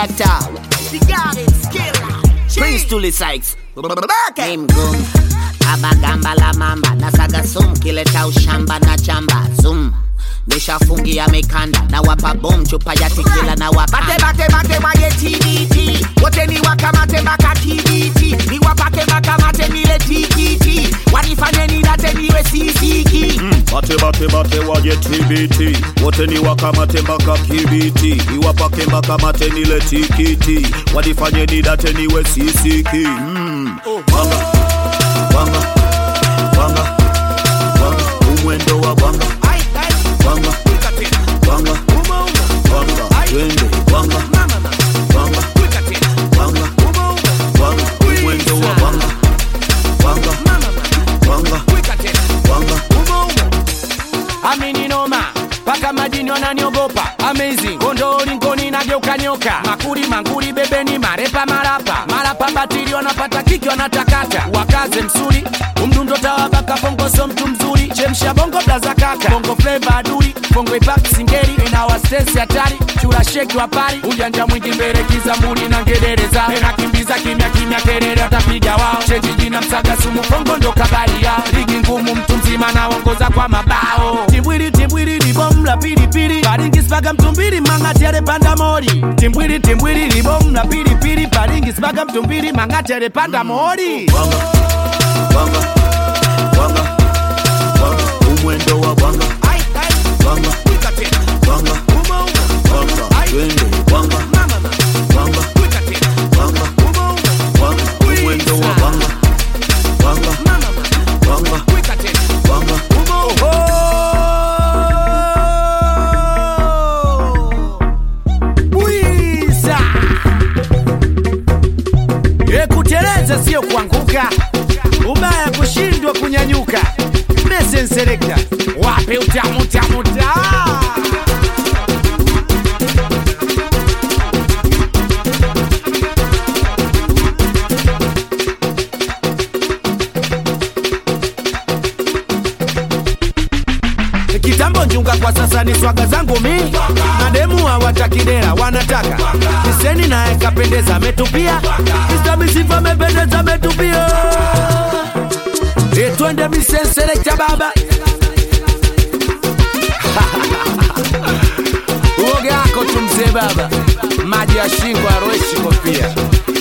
selector. The garden skiller. Prince Tully Sykes. Name gum. Abagamba la mamba. Nasaga sum. Kileta ushamba na chamba. Zoom. Nishafungia mikanda. Na wapa boom. Chupa ya tequila na wapa. Bate waye TBT. Wote ni wakamate maka TBT. Ni wapake makamate nile TKT. Wanifanye ni date niwe CCK. Bate waye TBT. Wote ni wakamate maka KBT. Ni wapake makamate nile TKT. Wanifanye ni date niwe CCK. Wanga umwendo wa wanga twende wanga umwendo wa wanga Amini noma paka majini wananiogopa. Amazing kondo lingoni nageuka nyoka. Makuri manguri bebeni marepa marapa batili wanapata kiki wanatakata. Wakaze msuri umdundo tawabaka bongo so mtu mzuri. Chemsha bongo blaza kaka bongo flavor aduri. Bongo ipak singeri inawa stress hatari. Chura sheki wa pari ujanja mwingi mbele kizambuli na ngedereza. Enakimbiza kimya kelele atapiga wao. Chenji jina msaga sumu bongo ndo kabali yao. Ligi ngumu mtu mzima na ongoza kwa mabao. Timbwiri libom la pili paringi spaga mtumbiri mangatere panda mori. Timbwiri libom la pili paringi spaga mtumbiri mangatere panda mori. Wanga umwendo wa wanga twende wanga umwendo wa wanga Buiza kuteleza sio kuanguka. Ubaya kushindwa kunyanyuka. Mesen selector wape utamu kitambo njunga kwa sasa ni swaga zangu mi. Mademu hawatakidera wanataka Kiseni na ekapendeza metupia. Mr. Misifa mependeza metupia. Twende Misen selector baba. Uoga yako tumze baba. Maji ya shingo aroeshi kofia.